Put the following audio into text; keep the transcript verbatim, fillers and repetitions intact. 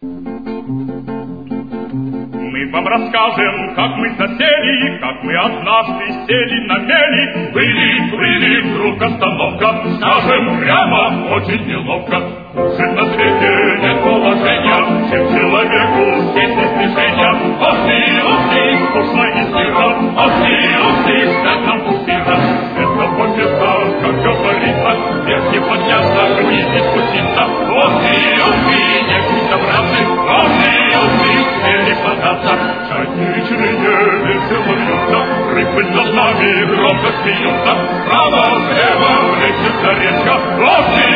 Мы вам расскажем, как мы засели, как мы однажды сели на мели. Были, были, вдруг остановка, скажем прямо, очень неловко. Жить на свете нет положения, чем человеку сесть без движения. Ох ты, ох ты, скучно и сыро, ох ты, ох ты, стать нам пустыра. Это попеса, как говорится, вверх не подняться, вниз не спуститься. Ох ты, ох ты, некуда добраться, ох ты, ох ты, цели податься. Чайные вечерние весело бьются, рыбы над нами громко смеются. Право, слева, плещется речка, ох ты,